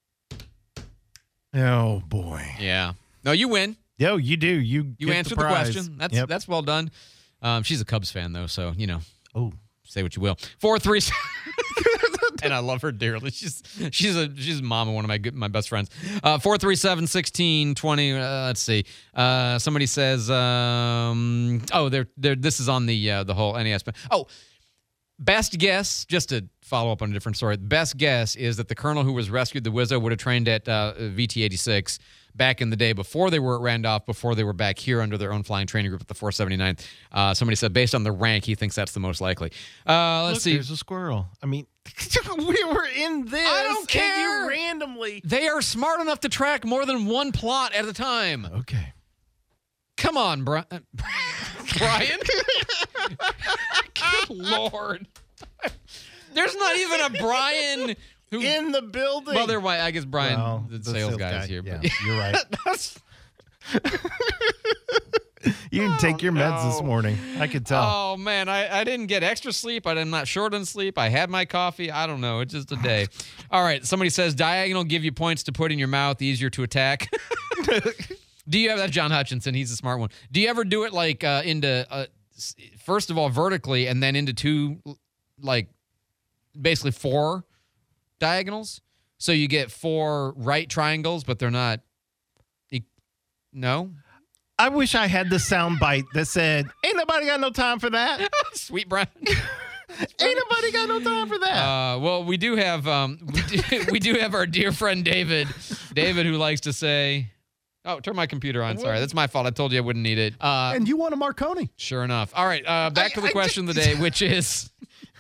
Oh, boy. Yeah. No, you win. Yo, you do. You You get answered the, the, prize. question. That's Yep. that's well done. Um, she's a Cubs fan, though, so, you know. Oh. Say what you will. Four, three, and I love her dearly. She's she's a she's a mom of one of my good, my best friends. Uh, four three seven sixteen twenty. Uh, let's see. Uh, somebody says, um, oh, they're they're this is on the uh, the whole N E S. Oh, best guess. Just to follow up on a different story. Best guess is that the colonel who was rescued, the Wizzo, would have trained at uh, V T eighty-six back in the day before they were at Randolph, before they were back here under their own flying training group at the four seventy-ninth. Uh, somebody said based on the rank, he thinks that's the most likely. Uh, let's Look, see. There's a squirrel. I mean, we were in this. I don't and care. You randomly. They are smart enough to track more than one plot at a time. Okay. Come on, Bri- Brian. Good Lord. There's not even a Brian who in the building. Well, there, I guess Brian, well, the, the sales, sales guy, guy. is here. Yeah, but you're right. That's, You didn't take your meds this no. morning. I could tell. Oh, man, I, I didn't get extra sleep. I'm not short on sleep. I had my coffee. I don't know. It's just a day. All right. Somebody says diagonal give you points to put in your mouth, easier to attack. Do you have that? John Hutchinson. He's a smart one. Do you ever do it like uh, into, uh, first of all, vertically and then into two, like basically four diagonals? So you get four right triangles, but they're not. E- no? I wish I had the sound bite that said, ain't nobody got no time for that. Sweet Brian. Ain't nobody got no time for that. Uh, well, we do have um, we do, we do have our dear friend David, David, who likes to say, "Oh, turn my computer on." Sorry, that's my fault. I told you I wouldn't need it. Uh, and you want a Marconi? Sure enough. All right, uh, back I, to the I question just, of the day, which is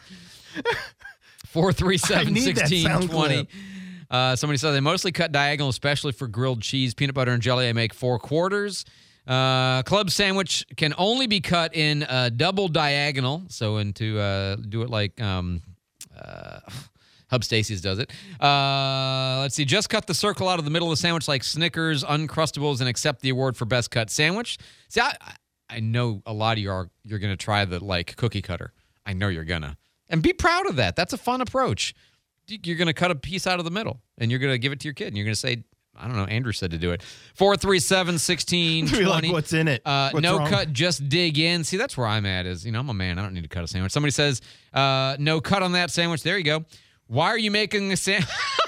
four three seven sixteen twenty. Uh, somebody said they mostly cut diagonal, especially for grilled cheese, peanut butter, and jelly. I make four quarters. Uh, club sandwich can only be cut in uh, double diagonal, so into uh, do it like um, uh, Hub Stacy's does it. Uh, let's see, just cut the circle out of the middle of the sandwich like Snickers, Uncrustables, and accept the award for best cut sandwich. See, I, I know a lot of you are you're gonna try the like cookie cutter. I know you're gonna, and be proud of that. That's a fun approach. You're gonna cut a piece out of the middle, and you're gonna give it to your kid, and you're gonna say, I don't know, Andrew said to do it. four three seven, sixteen twenty. Like, what's in it? Uh, What's no wrong? cut, just dig in. See, that's where I'm at is, you know, I'm a man. I don't need to cut a sandwich. Somebody says, uh, no cut on that sandwich. There you go. Why are you making a sandwich?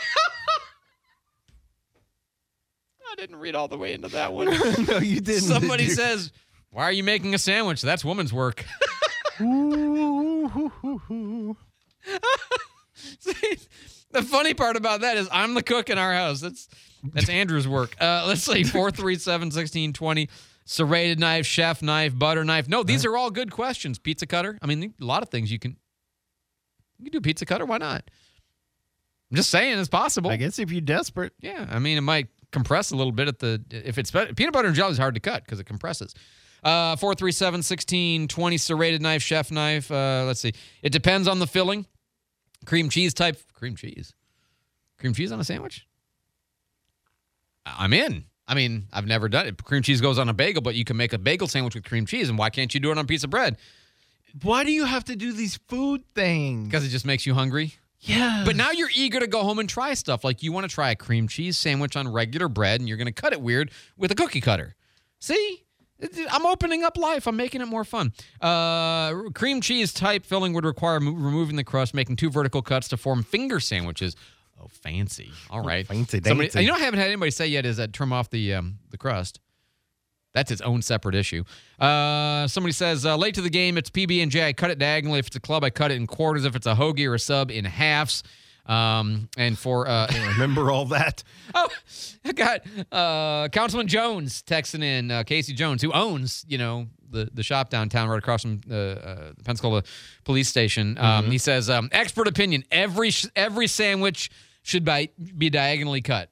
I didn't read all the way into that one. No, you didn't. Somebody did you? says, why are you making a sandwich? That's woman's work. See, the funny part about that is I'm the cook in our house. That's that's Andrew's work. Uh, let's say four three seven, sixteen twenty. Serrated knife, chef knife, butter knife. No, these are all good questions. Pizza cutter. I mean, a lot of things you can you can do pizza cutter. Why not? I'm just saying it's possible. I guess if you're desperate. Yeah, I mean, it might compress a little bit at the if it's peanut butter and jelly is hard to cut because it compresses. Uh, four three seven, sixteen twenty. Serrated knife, chef knife. Uh, let's see. It depends on the filling. Cream cheese type. Cream cheese. Cream cheese on a sandwich? I'm in. I mean, I've never done it. Cream cheese goes on a bagel, but you can make a bagel sandwich with cream cheese, and why can't you do it on a piece of bread? Why do you have to do these food things? Because it just makes you hungry? Yeah. But now you're eager to go home and try stuff. Like you want to try a cream cheese sandwich on regular bread, and you're going to cut it weird with a cookie cutter. See? I'm opening up life. I'm making it more fun. Uh, cream cheese type filling would require mo- removing the crust, making two vertical cuts to form finger sandwiches. Oh, fancy. All right. Fancy Somebody, dancy. you know, I haven't had anybody say yet is that trim off the um, the crust. That's its own separate issue. Uh, somebody says, uh, late to the game, it's P B and J. I cut it diagonally. If it's a club, I cut it in quarters. If it's a hoagie or a sub, in halves. Um, and for uh, remember all that. Oh, I got uh, Councilman Jones texting in, uh, Casey Jones, who owns, you know, the, the shop downtown right across from uh, uh, the Pensacola police station. Um, Mm-hmm. He says, um, expert opinion, every sh- every sandwich should by, be diagonally cut.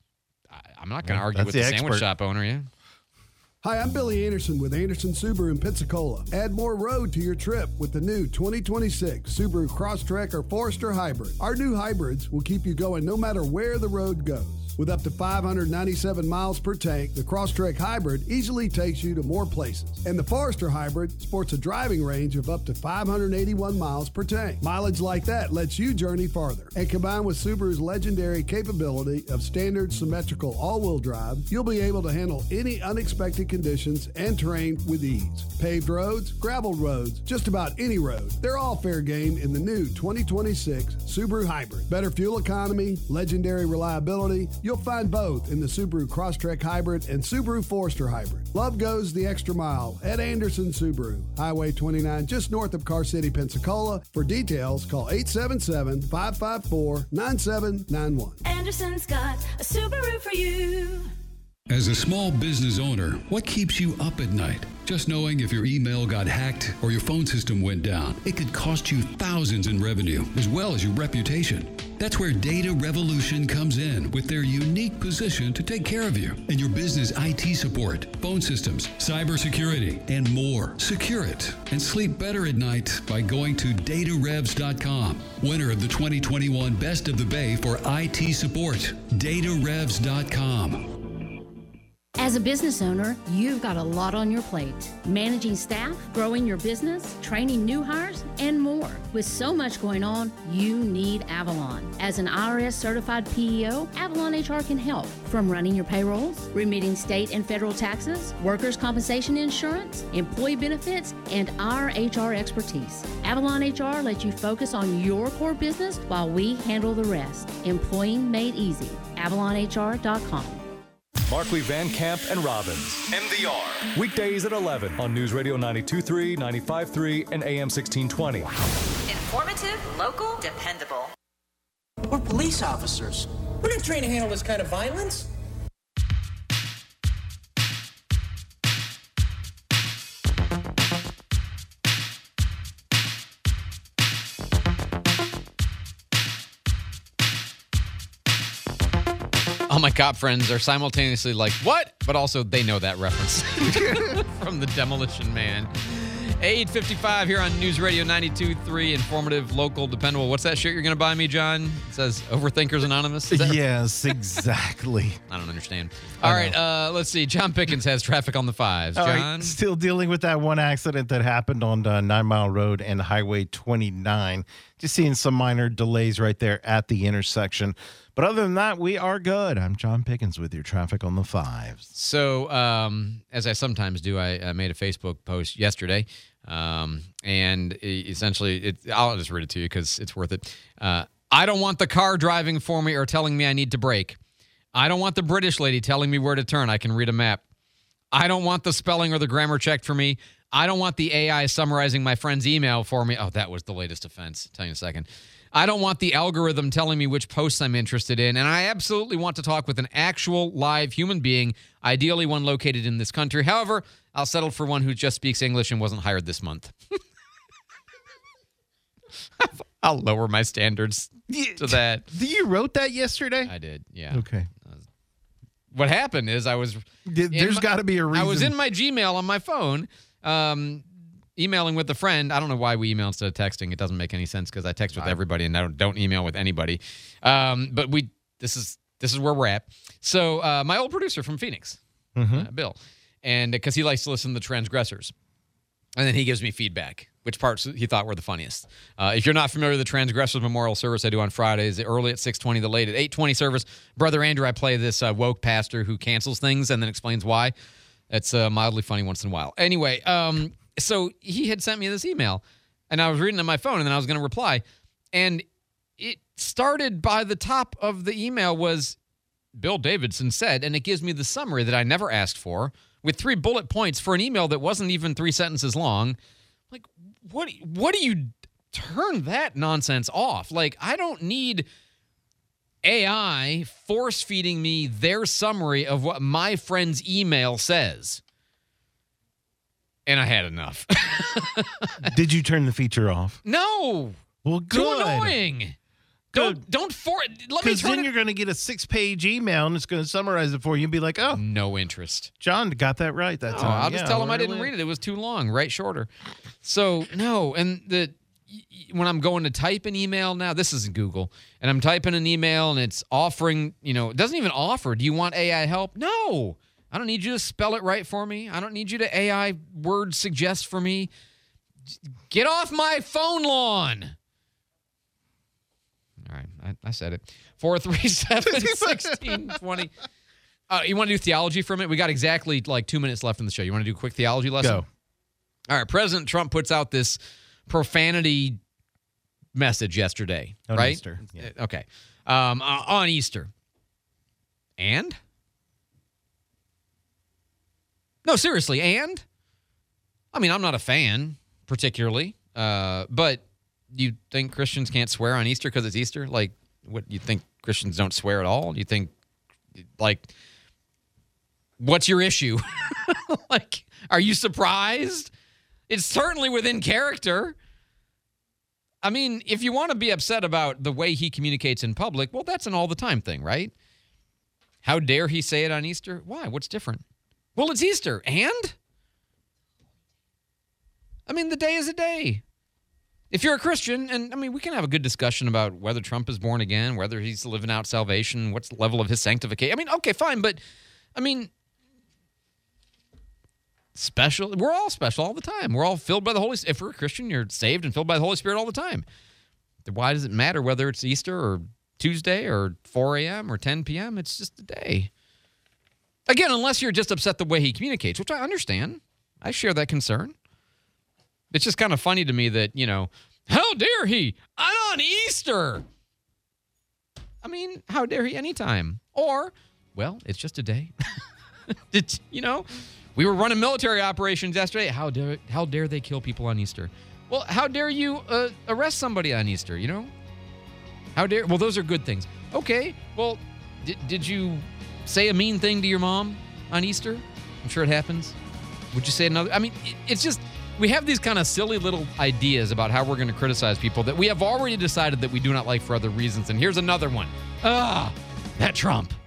I, I'm not going to Yeah, argue that's with the the sandwich expert. shop owner, yeah. Hi, I'm Billy Anderson with Anderson Subaru in Pensacola. Add more road to your trip with the new twenty twenty-six Subaru Crosstrek or Forester Hybrid. Our new hybrids will keep you going no matter where the road goes. With up to five hundred ninety-seven miles per tank, the Crosstrek Hybrid easily takes you to more places. And the Forester Hybrid sports a driving range of up to five hundred eighty-one miles per tank. Mileage like that lets you journey farther. And combined with Subaru's legendary capability of standard symmetrical all-wheel drive, you'll be able to handle any unexpected conditions and terrain with ease. Paved roads, graveled roads, just about any road. They're all fair game in the new twenty twenty-six Subaru Hybrid. Better fuel economy, legendary reliability. You'll find both in the Subaru Crosstrek Hybrid and Subaru Forester Hybrid. Love goes the extra mile at Anderson Subaru. Highway twenty-nine, just north of Car City, Pensacola. For details, call eight seven seven, five five four, nine seven nine one. Anderson's got a Subaru for you. As a small business owner, what keeps you up at night? Just knowing if your email got hacked or your phone system went down, it could cost you thousands in revenue as well as your reputation. That's where Data Revolution comes in with their unique position to take care of you and your business I T support, phone systems, cybersecurity, and more. Secure it and sleep better at night by going to data revs dot com. Winner of the twenty twenty-one Best of the Bay for I T support, data revs dot com. As a business owner, you've got a lot on your plate. Managing staff, growing your business, training new hires, and more. With so much going on, you need Avalon. As an I R S certified P E O, Avalon H R can help. From running your payrolls, remitting state and federal taxes, workers' compensation insurance, employee benefits, and our H R expertise. Avalon H R lets you focus on your core business while we handle the rest. Employing made easy. avalon h r dot com. Markley, Van Camp, and Robbins. M V R. Weekdays at eleven on News Radio ninety-two point three, ninety-five point three, and A M sixteen twenty. Informative, local, dependable. We're police officers. We're not trained to handle this kind of violence. All my cop friends are simultaneously like, what? But also they know that reference from the Demolition Man. eight fifty-five here on News Radio ninety-two point three, informative, local, dependable. What's that shirt you're going to buy me, John? It says Overthinkers Anonymous? Is that yes, exactly. I don't understand. All right, uh, let's see. John Pickens has traffic on the fives. All John? right, still dealing with that one accident that happened on uh, Nine Mile Road and Highway twenty-nine. Just seeing some minor delays right there at the intersection. But other than that, we are good. I'm John Pickens with your traffic on the fives. So, um, as I sometimes do, I, I made a Facebook post yesterday, um, and essentially, it, I'll just read it to you because it's worth it. Uh, I don't want the car driving for me or telling me I need to brake. I don't want the British lady telling me where to turn. I can read a map. I don't want the spelling or the grammar checked for me. I don't want the A I summarizing my friend's email for me. Oh, that was the latest offense. I'll tell you in a second. I don't want the algorithm telling me which posts I'm interested in, and I absolutely want to talk with an actual live human being, ideally one located in this country. However, I'll settle for one who just speaks English and wasn't hired this month. I'll lower my standards to that. You wrote that yesterday? I did, yeah. Okay. What happened is I was... There's got to be a reason. I was in my Gmail on my phone, um... emailing with a friend. I don't know why we email instead of texting. It doesn't make any sense because I text with everybody and I don't, don't email with anybody. Um, but we this is this is where we're at. So uh, my old producer from Phoenix, mm-hmm. uh, Bill, and because he likes to listen to the Transgressors, and then he gives me feedback, which parts he thought were the funniest. Uh, if you're not familiar with the Transgressors Memorial Service I do on Fridays, early at six twenty, the late at eight twenty service, Brother Andrew, I play this uh, woke pastor who cancels things and then explains why. It's uh, mildly funny once in a while. Anyway, um, so he had sent me this email, and I was reading it on my phone, and then I was going to reply. And it started by the top of the email was Bill Davidson said, and it gives me the summary that I never asked for with three bullet points for an email that wasn't even three sentences long. Like, what, what do you turn that nonsense off? Like, I don't need A I force-feeding me their summary of what my friend's email says. And I had enough. Did you turn the feature off? No. Well, Too good. annoying. Good. Don't don't for let me Because turn then it. you're going to get a six-page email, and it's going to summarize it for you and be like, oh. No interest. John got that right that No, time. I'll just Yeah, tell him I really. didn't read it. It was too long. Write shorter. So, no. And the when I'm going to type an email now, this isn't Google, and I'm typing an email, and it's offering, you know, it doesn't even offer, do you want A I help? No. I don't need you to spell it right for me. I don't need you to A I word suggest for me. Get off my phone lawn. All right, I, I said it. four three seven, one six two zero. Uh, you want to do theology for a minute? We got exactly like two minutes left in the show. You want to do a quick theology lesson? Go. All right, President Trump puts out this profanity message yesterday, On right? Easter, yeah. Okay. Um, uh, on Easter. And? No, seriously, and? I mean, I'm not a fan, particularly, uh, but you think Christians can't swear on Easter because it's Easter? Like, what, you think Christians don't swear at all? You think, like, what's your issue? Like, are you surprised? It's certainly within character. I mean, if you want to be upset about the way he communicates in public, well, that's an all-the-time thing, right? How dare he say it on Easter? Why? What's different? Well, it's Easter, and? I mean, the day is a day. If you're a Christian, and I mean, we can have a good discussion about whether Trump is born again, whether he's living out salvation, what's the level of his sanctification. I mean, okay, fine, but I mean, special. We're all special all the time. We're all filled by the Holy Spirit. If we're a Christian, you're saved and filled by the Holy Spirit all the time. Why does it matter whether it's Easter or Tuesday or four a.m. or ten p.m.? It's just a day. Again, unless you're just upset the way he communicates, which I understand. I share that concern. It's just kind of funny to me that, you know, how dare he? I'm on Easter. I mean, how dare he anytime? Or Well, it's just a day. Did you know? We were running military operations yesterday. How dare how dare they kill people on Easter? Well, how dare you uh, arrest somebody on Easter, you know? How dare... Well, those are good things. Okay, well, did, did you say a mean thing to your mom on Easter? I'm sure it happens. Would you say another... I mean, it, it's just... We have these kind of silly little ideas about how we're going to criticize people that we have already decided that we do not like for other reasons. And here's another one. Ah, that Trump.